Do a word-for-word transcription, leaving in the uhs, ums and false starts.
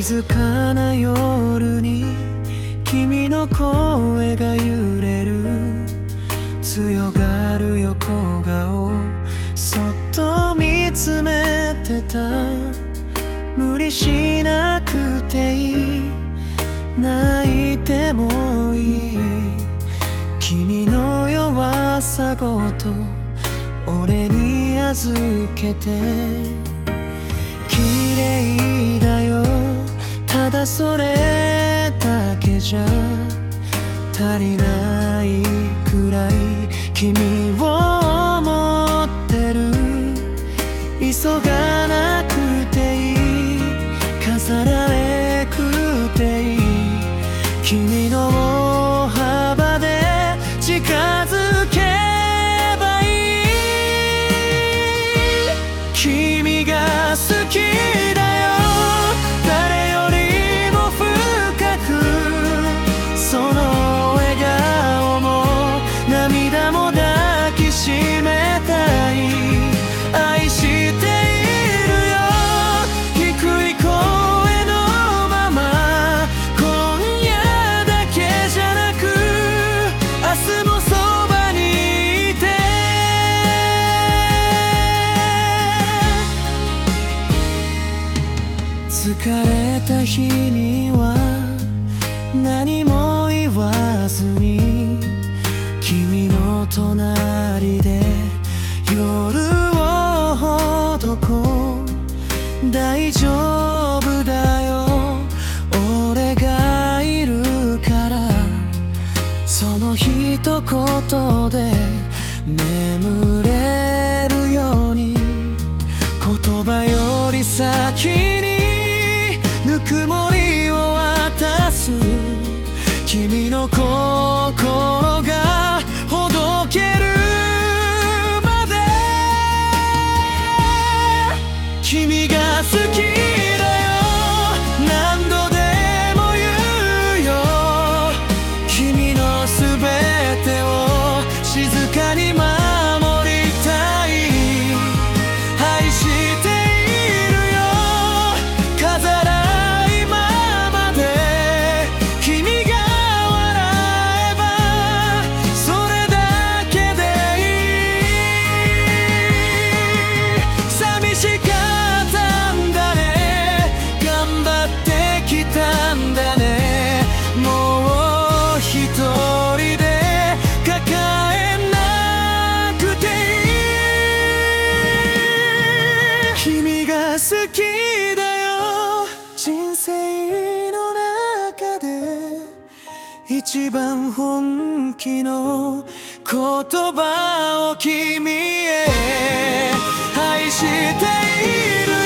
静かな夜に君の声が揺れる。強がる横顔そっと見つめてた。無理しなくていい、泣いてもいい。君の弱さごと俺に預けて。綺麗だよ、ただそれだけじゃ足りないくらい君を思ってる。急がなくていい、飾らなくていい。君の幅で近づけばいい。君が好きだよ、誰よりも深く。その笑顔も涙も抱きしめたい。愛しているよ、低い声のまま。今夜だけじゃなく明日もそばにいて。疲れた日には何も言わずに君の隣で夜をほどこう。大丈夫だよ、俺がいるから。その一言で眠れるように。言葉より先にぬくもりを渡す。君の心がほどけるまで。君が好きだよ、何度でも言うよ。君のすべてを静かに守りたい。愛しているよ、飾らないままで。君が笑えばそれだけでいい。寂しかったんだね、頑張ってきたんだね。もう一人で抱えなくていい。君が好きだよ、人生の中で一番本気の言葉を君へ。愛しているよ